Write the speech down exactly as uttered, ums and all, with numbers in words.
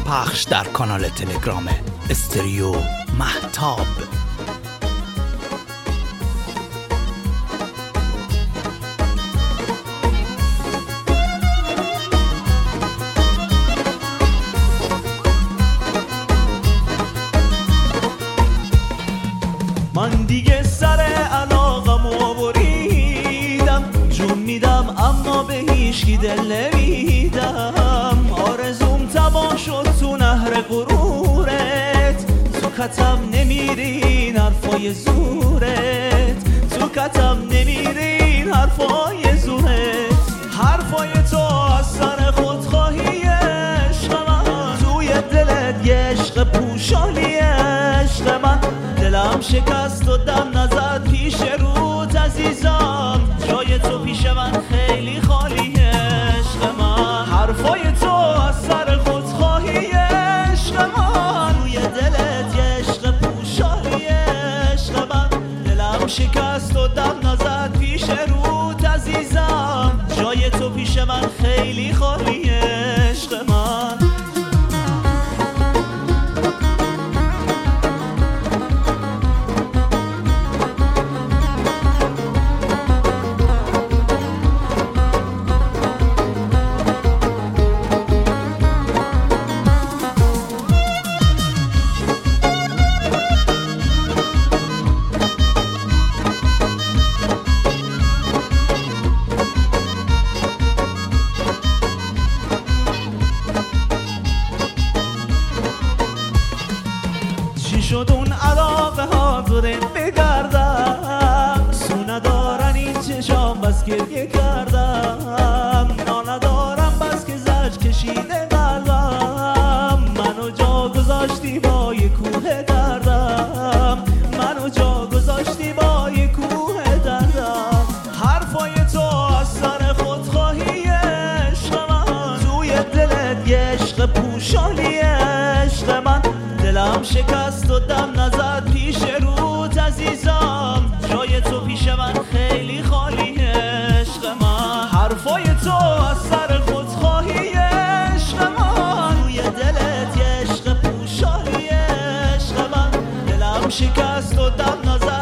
پخش در کانال تلگرام استریو مهتاب. من دیگه سر علاقمو بریدم، جون میدم اما به هیچکی دل نمیدم. آرزوم تمام شد تو نهر غرورت، تو کتم نمیرین حرفای زورت، تو کتم نمیرین حرفای زورت. حرفای تو از سر خودخواهی عشق من، توی دلت یه عشق پوشانی عشق من. دلم شکست و دم نزد پیش روت عزیزم، جای تو پیش من خیلی خالی عشق من. حرفای تو از سر خودخواهی عشق من، روی دلت یه عشق پوشانی عشق من. دلم شکست و دم نزد پیش روت عزیزم، جای تو پیش من خیلی خالی عشق من. شد اون علاقه ها داره بگردم، سو ندارن این چشام بس گریه کردم. نا ندارم بس که زج کشیده قلبم، منو جا گذاشتی با یه کوه دردم، منو جا گذاشتی با یه کوه دردم. حرفای تو از سر خودخواهی عشق من، توی دلت یه عشق پوشانی عشق من. دلم شکست و دم نزد پیش روت عزیزم، جای تو پیش من خیلی خالی عشق من. حرفای تو از سر خودخواهی عشق من، روی دلت یه عشق پوشانی عشق من. دلم شکست و دم نزد